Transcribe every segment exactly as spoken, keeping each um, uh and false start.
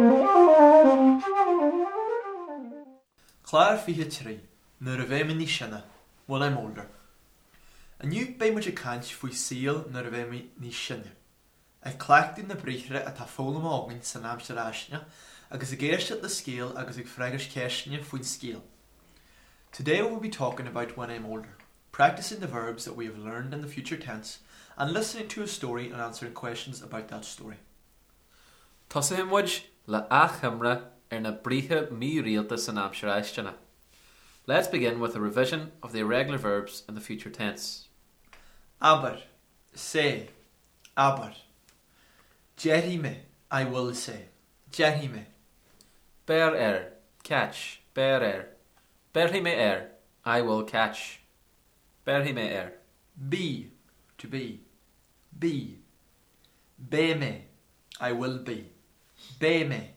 Claire fiche trí, nuair a bheith ní sinne, when I'm older. Aniu bei muid a caint faoi síl nuair a bheith ní sinne. Ag clachtú na bríthre a tá fólam ágainn san amser aisne, agus ag éirste le scéal agus ag freigars ceisne faoin scéal. Today we'll be talking about when I'm older, practicing the verbs that we have learned in the future tense, and listening to a story and answering questions about that story. Tosa muid le achimra ar na bríthe mí rialta san amser aisne. Let's begin with a revision of the irregular verbs in the future tense. Aber, say, aber. Jerry me, I will say. Jerry me. Bear er, catch, bear er. Bear me er, I will catch. Bear me er. Be, to be. Be. Be me, I will be. Be me.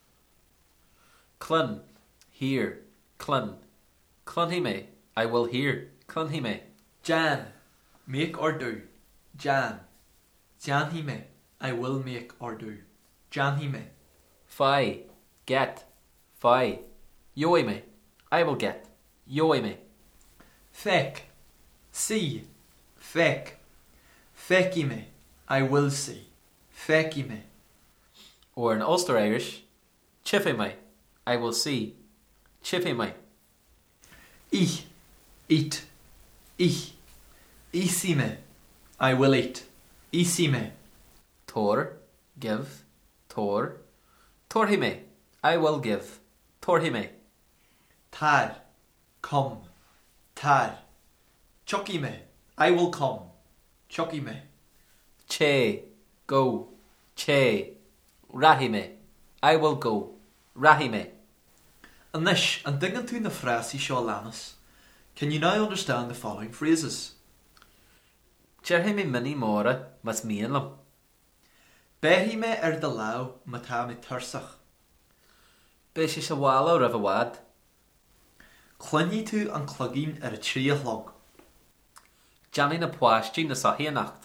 Clun, hear, clun. Clun me, I will hear. Clun me. Jan, make or do. Jan. Jan he me, I will make or do. Jan he me. Fi, get, fi. Yoi me, I will get. Yoi me. Feck, see. Feck. Fecky me, I will see. Fecky me. Or in Ulster Irish, chiffy me, I will see. Chiffy me. Ich, eat. Ich. Easy me, I will eat. Easy me. Tor, give. Tor. Torhi me, I will give. Torhi me. Tar, come. Tar. Chucky me, I will come. Chucky me. Che, go. Che. Rahi me, I will go. Rahi me. And this, and digging through the frasi seo lanas, can you now understand the following phrases? Jerhi me mini mora mas mianlam. Behi me er de lau mata me tursach. Beshi sa wala rav a wad. Clunny tu an clugging er a tree log. Janny na pwashti na sahi nacht.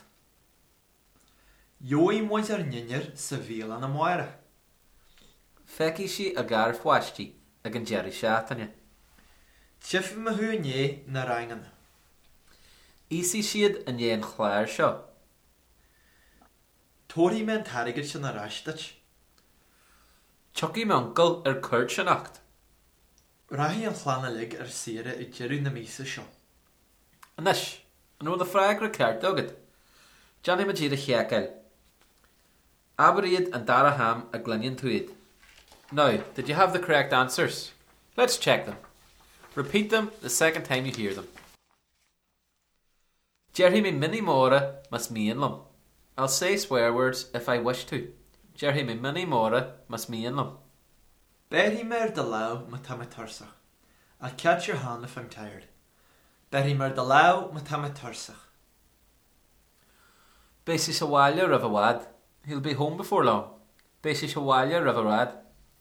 Joi mois er nynyer sa veel an a moire. Feki si a gar pwashti ag an jerry shatanya. Tjiffi me hu nye na rangan. Isi siad an yen chlair seo. Tori men tarigid sin a rashtach. Chucky me uncle er curt sin nacht. Rahi an chlanna lig er sere i jiru na misa seo. Anish, an o the fragra cart dogad. Johnny ma jida chiakel. Aberiad and Daraham a glinion tuid. Now, did you have the correct answers? Let's check them. Repeat them the second time you hear them. Jerry me mini mora mas me in lum. I'll say swear words if I wish to. Jerry me mini mora mas me in lum. Behi mer de lau mata me tursach. I'll catch your hand if I'm tired. Behi mer de lau mata me tursach. Basi Shawalya rav a wad. He'll be home before long. Basi Shawalya rav a wad.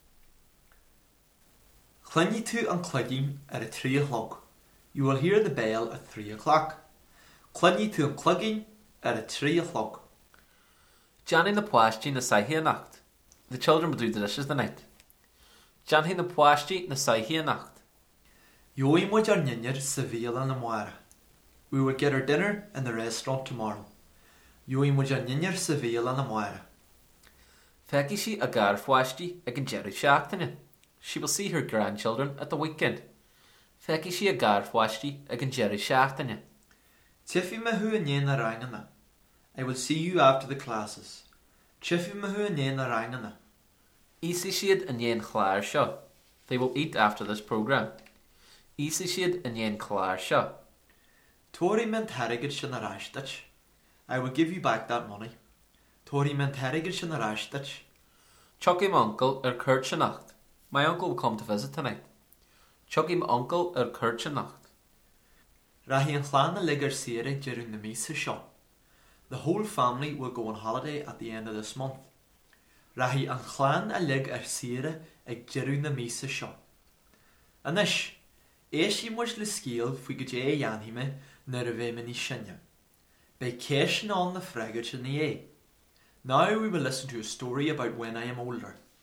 Clunny tu an clugging at a three o'clock. You will hear the bell at three o'clock. Clunny tu an clugging at a three o'clock. Johnny na pwashti na sahi nacht. The children will do the dishes the night. Johnny na pwashti na sahi nacht. Joi moid ar nynyer sa veel an a moire. We will get our dinner in the restaurant tomorrow. Joi moid ar nynyer sa veel an a moire. Feki si a gar pwashti ag an jerry shaktanya. She will see her grandchildren at the weekend. Feki si a gar pwashti ag an jerry shaktanya. Tiffy me hu nye na rangana. I will see you after the classes. Tiffy me hu nye na rangana. Isi siad an yen chlair seo. They will eat after this program. Isi siad an yen chlair seo. Tori men tarigid sin a rashtach. I will give you back that money. Tori men tarigid sin a rashtach. Chucky my uncle er curt sin nacht. My uncle will come to visit tonight. Chucky my uncle er curt sin nacht. Rahi an chlanna lig ar sere jiru na misa seo. The whole family will go on holiday at the end of this month. Rahi an chlan a lig ar sere ag jiru na misa seo. Anish, eisi mois le scéal fwy gajé yanhi me na ra bhe me ní sinne. Bei ceishin on the fragage in the A. Now we will listen to a story about when I am older.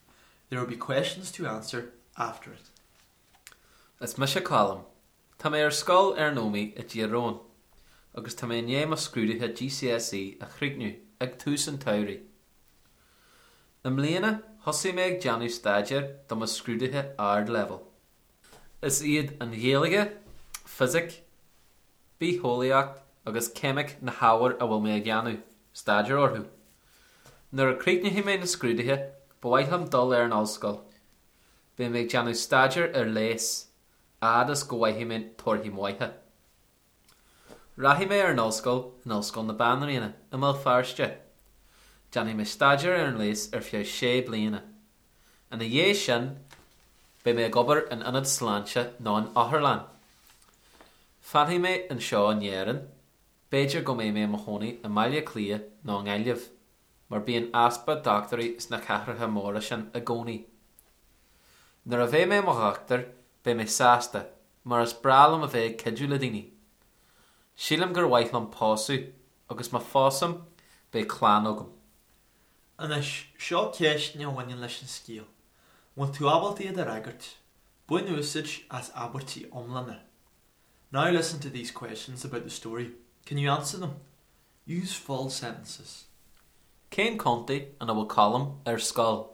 There will be questions to answer after it. Is mis a column. Tá mé ar scoil ar nómi a Dírón, agus tá mé néim a scrúdathe G C S E a chrígniú ag tús an taurí. Am léana, hosaí mé ag Janu Stagiair dom a scrúdathe ard level. Is iad an ghéalaige, physic, bítholaíocht agus chemic na hábhar a bhfuil mé ag Janu Stagiair orthú. Nuair a chrígniú mé na scrúdathe, bhaithlam dul ar an ollscoil. Bé mé ag Janu Stagiair ar lés, adas go bhaithí mé torthaí maithe. Rahí mé ar an ollscoil, an ollscoil na Banríona, am mil farste. Janny mé Stagiair ar an lés ar fiú sé bliana. An a dhé sin, bé mé gobar an inad sláinte ná an Otherland. Fanhí mé an seo an éireann, béidir go mé mé mochónaí a maile clia ná an Gaillimh, mar bíon aspa doctorí is na cathairthe móra sin a gcónaí. Nuair a bheith mé mo ghachtar, bé mé sásta, mar is bralam a bheith cidú le daoine. Sílam gur bhaithlam pású, agus má fásam bé chlán agam. Anis, seo ceist ní bhain leis an scíal. Bhain tú abaltaí ar agart, buin úsage as abertí omlana. Now listen to these questions about the story. Can you answer them? Use full sentences. Cén contaí an a bhfuil column ar scoil.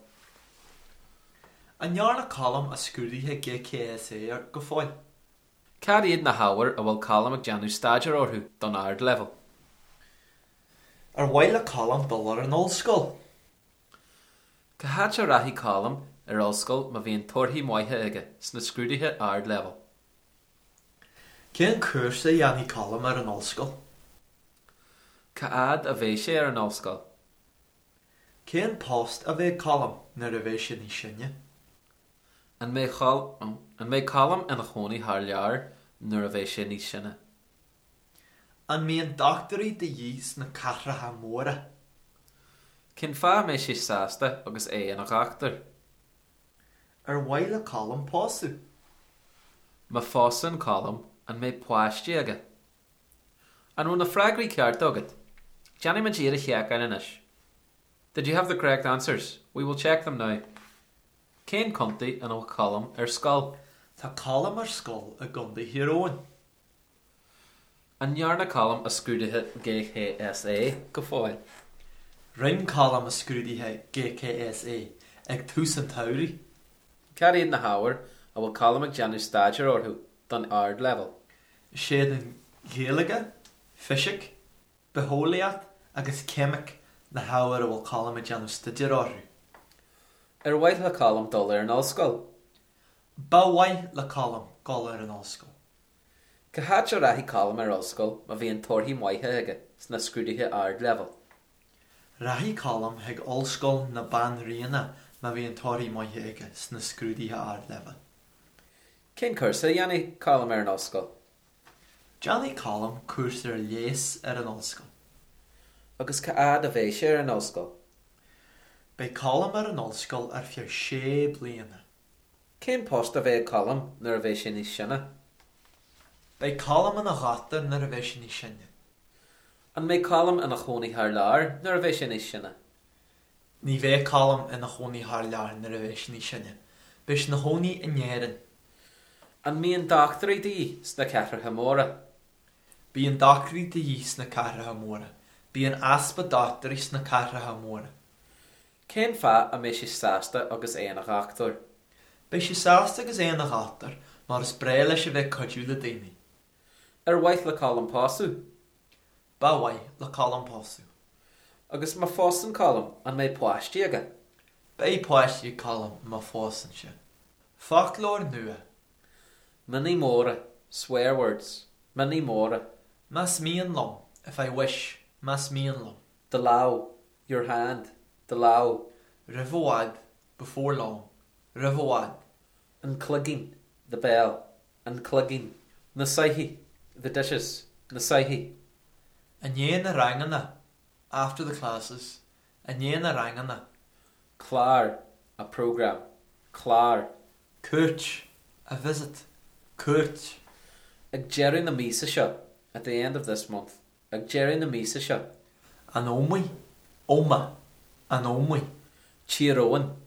An nearna column a scrúdaithe G C S E ar go fáil. Cad iad na hábhar a bhfuil column ag Janu Stagiair orthú don ard level. Ar bhaile column dul ar an ollscoil. Cahat a rathí column ar ollscoil má bhíon torthaí maithe aige sna scrúdaithe ard level. Cén cursa dhéanaí column ar an ollscoil? Cad a bheith sé ar an ollscoil. Cén post a bheith column nuair a bheith sin í sinne? An mé chol- oh, an mé column in a chónaí thar lear nuair a bheith sé ní sinne. An míon doctorí de dhís na cathairthe móra. Cén fá mé sé sásta agus é an a ghachtar. Ar bhaile column pású. Má fásan column an mé pláistí aige. An bhfuil na freagraí ceart agad. Janny man díad a cheak an inis. Did you have the correct answers? We will check them now. Cén contaí an ó column ar scoil. Tá column ar scoil a gunda hiróin. An nearna column a scrúdathe G C S E go fáil. Ring column a scrúdaithe G C S E ag tús an taurí. Cad iad na hábhar a bhfuil column ag Janu Stagiair orthú don ard level. Séad an ghéalaige, physic, bítholaíocht agus chemic na hábhar a bhfuil column ag Janu Stagiair orthú. Ar bhaith le column dul ar an ollscoil. Ba bhaith le column gol ar an ollscoil. Cahat a rathí column ar ollscoil má bhíon torthaí maithe aige sna scrúdaithe ard level. Rathí column ag ollscoil na Banríona má bhíon torthaí maithe aige sna scrúdaithe ard level. Cén cursa dhéanaí column ar an ollscoil. Johnny column cuasa ar lés ar an ollscoil. Agus cad a bheith sé ar an ollscoil. Bei column ar an ollscoil ar fiú sé bliana. Cén post a bheith column nuair a bheith sé ní sinne. Bei column in a ghata nuair a bheith sin í sinne. An mé column in a chónaí thar lear nuair a bheith sé ní sinne. Ní bheith column in a chónaí thar lear nuair a bheith sin í sinne. Bheis na chónaí in éireann. An míon doctorí dí sna cathairthe móra. Bíon doctorí de dhís na cathairthe móra. Bíon aspa doctorí na cathairthe móra. Cén fá a mé sé sásta agus é an a ghachtar. Bei sé sásta agus é na ghachtar, mar is breile leis a bheith codú le daoine. Ar bhaith le column pású. Ba bhaith le column pású. Agus má fásan column an mé pláistí aige. Bei pláistí column má fásan se. Folklór nua. Many móra, swear words. Many móra. Mas míon lom, if I wish, mas míon lom. The low, your hand. The low. Rivawad, before long. Rivawad. An clugging, the bell. An clugging. Na saihi, the dishes. Na saihi. An yen na rangana, after the classes. An yen na rangana. Clar, a program. Clar. Coach, a visit. Coach. Ag Jerry na Misa seo at the end of this month. Ag Jerry na Misa seo. An omwi. Oma. An omwi. Cheer Owen.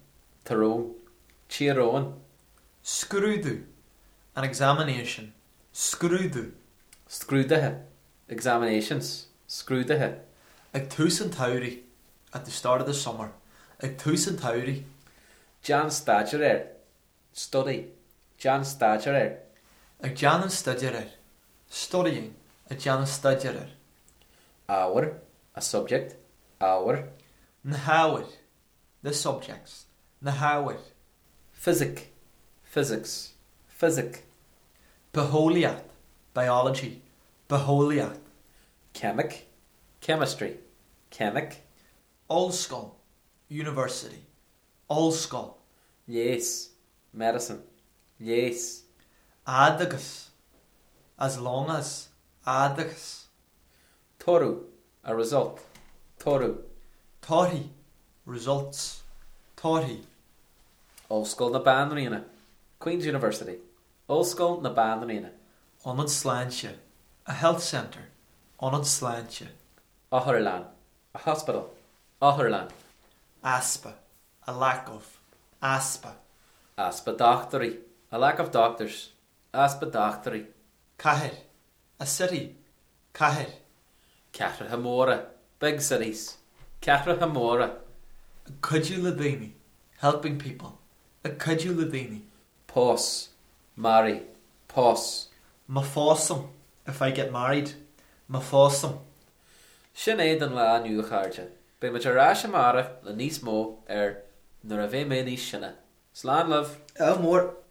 Tyrone. Chiaroan. Scrúdú. An examination. Scrúdú. Scrúdathe. Examinations. Scrúdathe. Ag tús an tauri. At the start of the summer. Ag tús an tauri. Jan Stadgerer. Study. Jan Stadgerer. Ag Jan an studier. Studying. Ag Jan an studier. Hour. A subject. Hour. Nahawid. The subjects. Nahawid. Physic. Physics. Physic. Beholiat. Biology. Beholiat. Chemic. Chemistry. Chemic. Ulskol. University. Ulskol. Yes. Medicine. Yes. Adagus. As long as. Adagus. Toru. A result. Toru. Tori. Results. Tori. Ulskull na Banrina. Queen's University. Ulskull na Banrina. Onad Slantje. A health centre. Onad Slantje. Oherlan. A hospital. Oherlan. Aspa. A lack of. Aspa. Aspa doctory. A lack of doctors. Aspa doctory. Cahir. A city. Cahir. Catra Hamora. Big cities. Catra Hamora. Cuduladini. Helping people. A cuduladini. Pos. Marry. Pos. Mafossum. If I get married. Mafossum. Sinead an la nu charge. Be much a rash amara, the niece mo, er, nor a ve me niece sinna. Slan love. Elmore.